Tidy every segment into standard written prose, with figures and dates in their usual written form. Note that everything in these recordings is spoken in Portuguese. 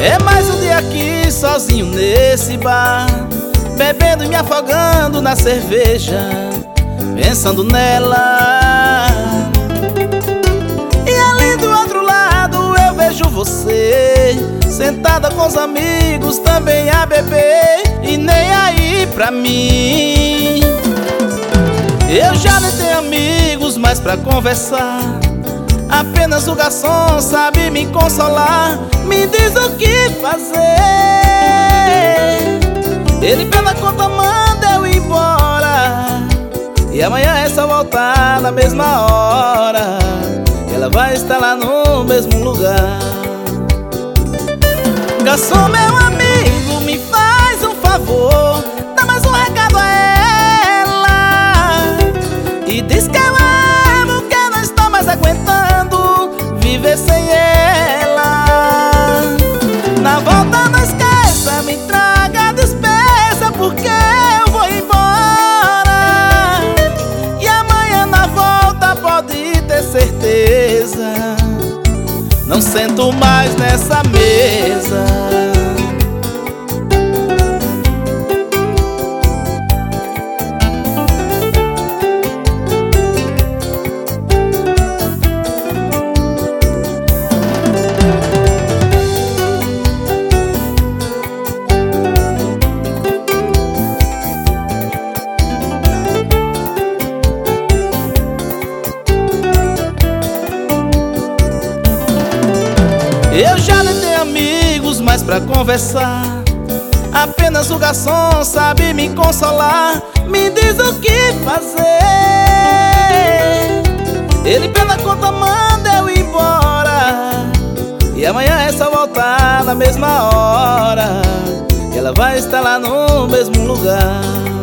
É mais um dia aqui sozinho nesse bar, bebendo e me afogando na cerveja, pensando nela. E ali do outro lado eu vejo você, sentada com os amigos também a beber, e nem aí pra mim. Eu já nem tenho amigos mais pra conversar, apenas o garçom sabe me consolar, me diz o que fazer. Ele pela conta manda eu ir embora, e amanhã é só voltar na mesma hora, ela vai estar lá no mesmo lugar. Garçom, meu amigo, me faz um favor, dá mais um recado a ela e diz que eu amo, que eu não estou mais aguentando viver sem ela. Na volta não esqueça, me traga a despesa, porque eu vou embora, e amanhã na volta pode ter certeza, não sento mais nessa mesa. Eu já nem tenho amigos mais pra conversar, apenas o garçom sabe me consolar, me diz o que fazer. Ele pela conta manda eu ir embora, e amanhã é só voltar na mesma hora, ela vai estar lá no mesmo lugar.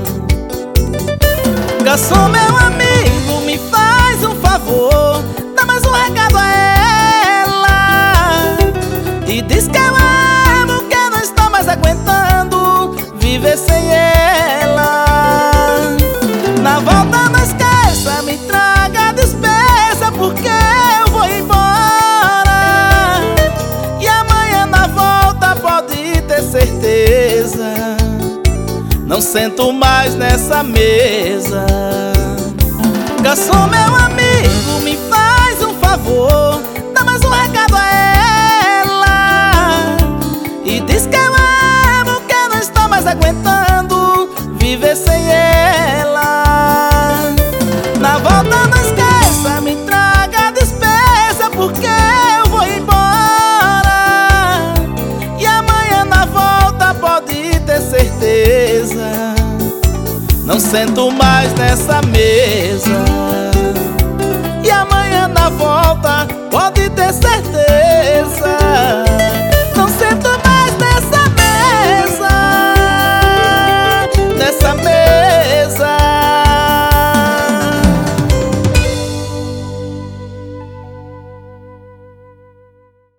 Garçom, meu amigo, me faz um favor, dá mais um recado a ela e diz que eu amo, que eu não estou mais aguentando viver sem ela. Na volta não esqueça, me traga a despesa, porque eu vou embora, e amanhã na volta pode ter certeza, não sento mais nessa mesa. Garçom, meu amigo, me faz um favor, dá mais um recado a ela e diz que eu amo, que eu não estou mais aguentando viver sem ela. Na volta não esqueça, me traga a despesa, porque eu vou embora, e amanhã na volta pode ter certeza, não sento mais nessa mesa. E amanhã na volta pode ter certeza,